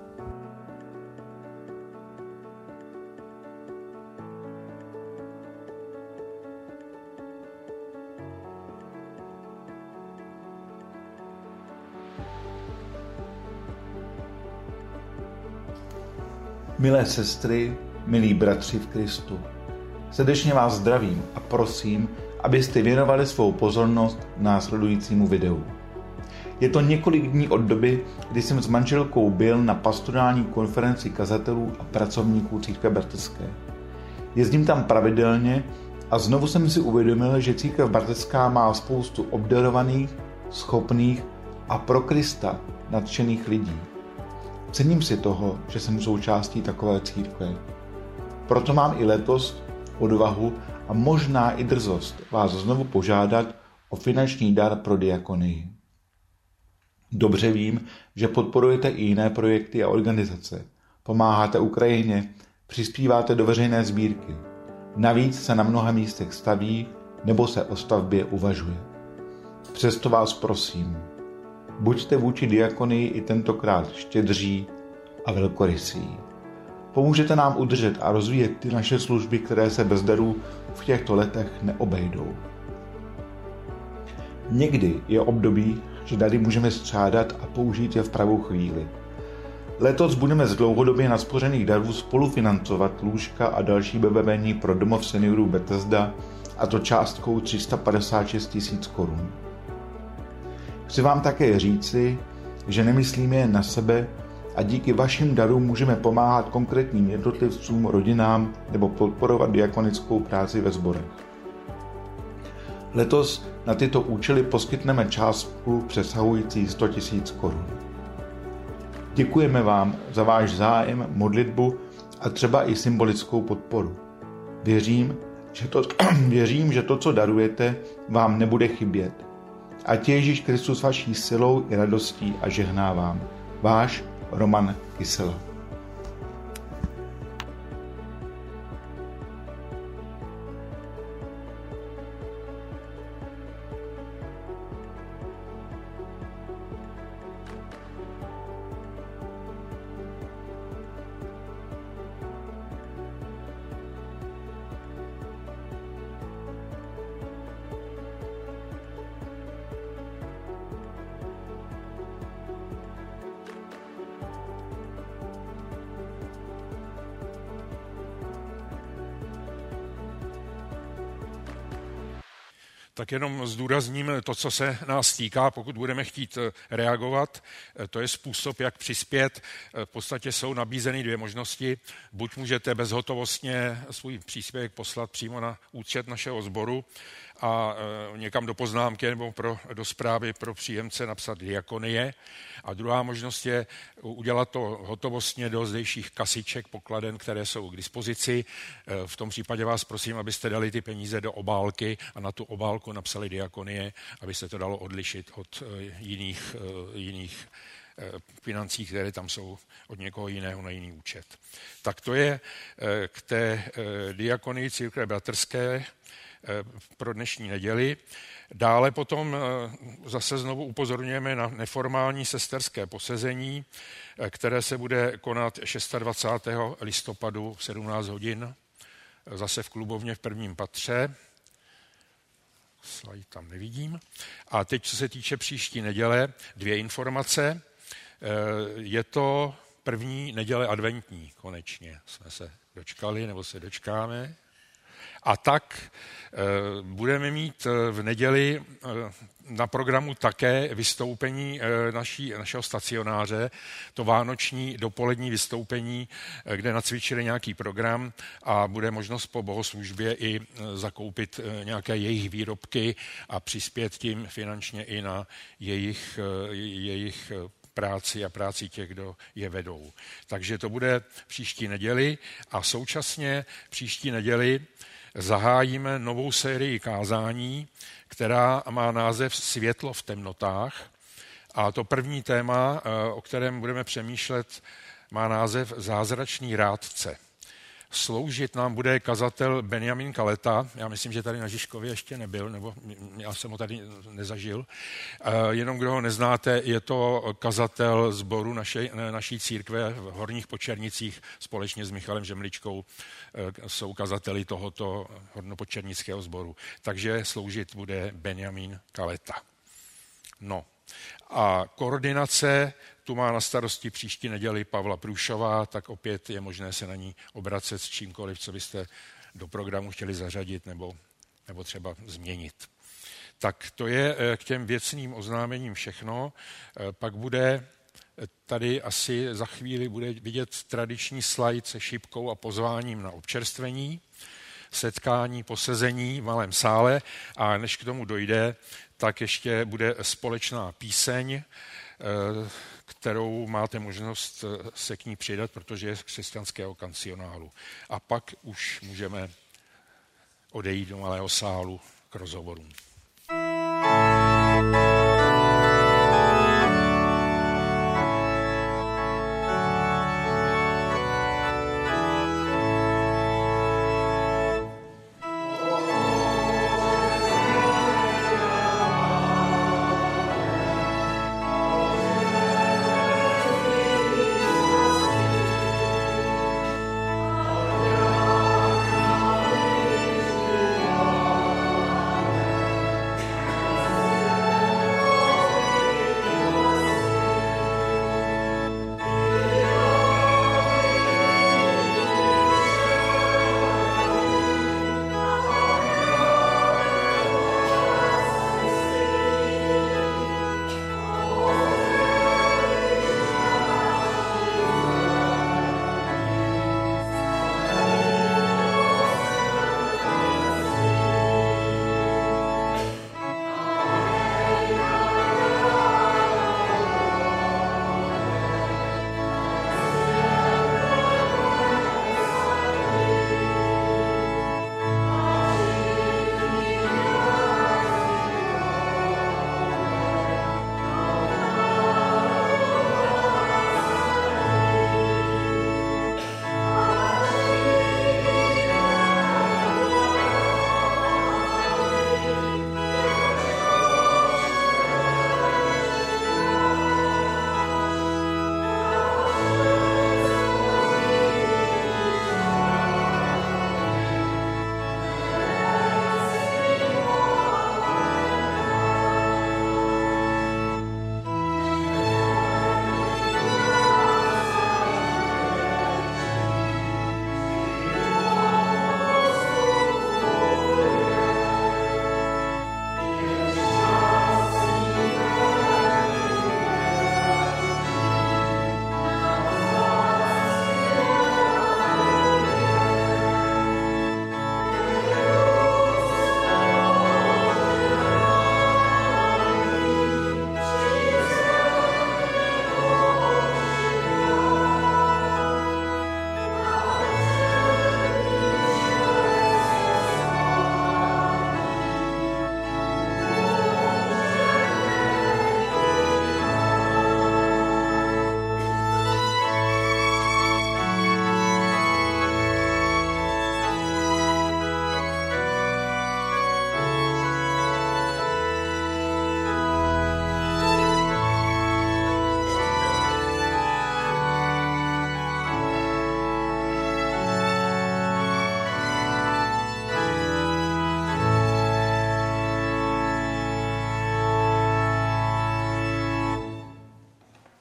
Speaker 6: Milé sestry, milí bratři v Kristu, srdečně vás zdravím a prosím, abyste věnovali svou pozornost následujícímu videu. Je to několik dní od doby, kdy jsem s manželkou byl na pastorální konferenci kazatelů a pracovníků Církve bratrské. Jezdím tam pravidelně a znovu jsem si uvědomil, že Církev bratrská má spoustu obdarovaných, schopných a pro Krista nadšených lidí. Cením si toho, že jsem součástí takové církve. Proto mám i letos odvahu a možná i drzost vás znovu požádat o finanční dar pro diakonii. Dobře vím, že podporujete i jiné projekty a organizace. Pomáháte Ukrajině, přispíváte do veřejné sbírky. Navíc se na mnoha místech staví nebo se o stavbě uvažuje. Přesto vás prosím, buďte vůči diakonii i tentokrát štědří a velkorysí. Pomůžete nám udržet a rozvíjet ty naše služby, které se bez darů v těchto letech neobejdou. Někdy je období, že dary můžeme střádat a použít je v pravou chvíli. Letos budeme z dlouhodobě naspořených darů spolufinancovat lůžka a další vybavení pro domov seniorů Bethesda, a to částkou 356 000 korun. Chci vám také říci, že nemyslíme jen na sebe a díky vašim darům můžeme pomáhat konkrétním jednotlivcům, rodinám nebo podporovat diakonickou práci ve sborech. Letos na tyto účely poskytneme částku přesahující 100 000 korun. Děkujeme vám za váš zájem, modlitbu a třeba i symbolickou podporu. Věřím, že to, co darujete, vám nebude chybět. Ať je Ježíš Kristus vaší silou i radostí a žehná vám. Váš Roman Kysela.
Speaker 1: Tak jenom zdůrazním to, co se nás týká, pokud budeme chtít reagovat. To je způsob, jak přispět. V podstatě jsou nabízeny dvě možnosti. Buď můžete bezhotovostně svůj příspěvek poslat přímo na účet našeho sboru a někam do poznámky nebo do zprávy pro příjemce napsat diakonie. A druhá možnost je udělat to hotovostně do zdejších kasiček, pokladen, které jsou k dispozici. V tom případě vás prosím, abyste dali ty peníze do obálky a na tu obálku napsali diakonie, aby se to dalo odlišit od jiných financí, které tam jsou od někoho jiného na jiný účet. Tak to je k té diakonii církve bratrské pro dnešní neděli. Dále potom zase znovu upozorňujeme na neformální sesterské posezení, které se bude konat 26. listopadu v 17 hodin, zase v klubovně v prvním patře. Slide tam nevidím. A teď, co se týče příští neděle, 2 informace. Je to první neděle adventní, konečně jsme se dočkali, nebo se dočkáme. A tak budeme mít v neděli na programu také vystoupení našeho stacionáře, to vánoční dopolední vystoupení, kde nacvičili nějaký program a bude možnost po bohoslužbě i zakoupit nějaké jejich výrobky a přispět tím finančně i na jejich práci a práci těch, kdo je vedou. Takže to bude příští neděli a současně příští neděli zahájíme novou sérii kázání, která má název Světlo v temnotách. A to první téma, o kterém budeme přemýšlet, má název Zázračný rádce. Sloužit nám bude kazatel Benjamin Kaleta. Já myslím, že tady na Žižkově ještě nebyl, nebo já jsem ho tady nezažil. Jenom kdo ho neznáte, je to kazatel sboru naší církve v Horních Počernicích společně s Michalem Žemličkou jsou kazateli tohoto hornopočernického sboru. Takže sloužit bude Benjamin Kaleta. No a koordinace tu má na starosti příští neděli Pavla Průšová, tak opět je možné se na ní obracet s čímkoliv, co byste do programu chtěli zařadit nebo třeba změnit. Tak to je k těm věcným oznámením všechno. Pak bude tady asi za chvíli bude vidět tradiční slide se šipkou a pozváním na občerstvení, setkání, posezení v malém sále a než k tomu dojde, tak ještě bude společná píseň, kterou máte možnost se k ní přidat, protože je z křesťanského kancionálu. A pak už můžeme odejít do malého sálu k rozhovorům.